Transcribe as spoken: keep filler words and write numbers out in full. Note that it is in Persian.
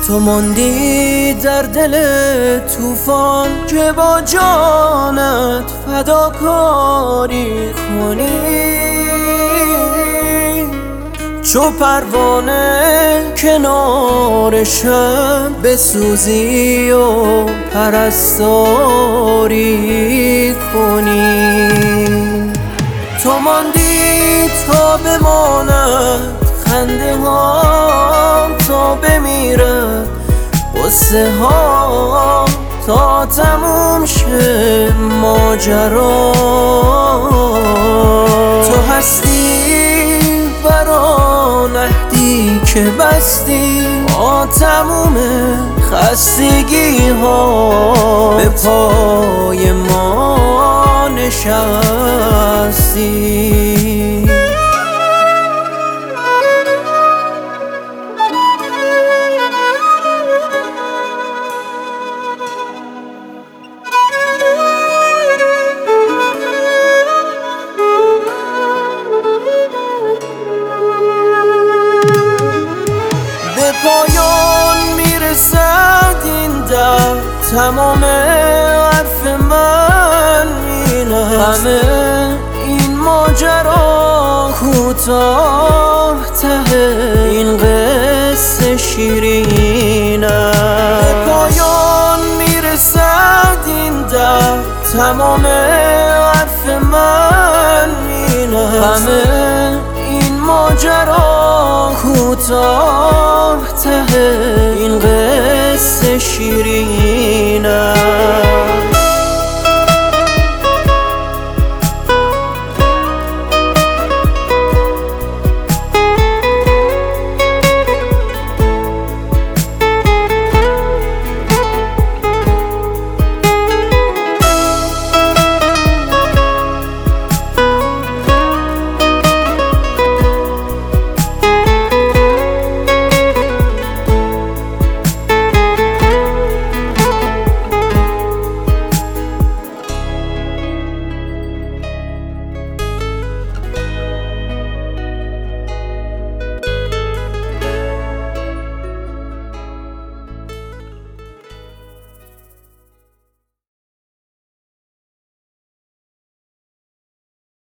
تو ماندی در دل طوفان که با جانت فداکاری کنی، چو پروانه کنار شب بسوزی و پرستاری کنی. تو ماندی تا بماند خنده ها، تا بمیرد قصه ها، تا تموم شه ماجرا. تو هستی برا نهدی که بستی با تموم خستگی ها، به پای ما نشستی. به پایان میرسد این در، تمام حرف من اینه، همه این ماجرا کوتاه ته این قصه شیرینه. به پایان میرسد این در، تمام حرف من اینه، همه این ماجرا کوتاه ته این قصه شیرینه.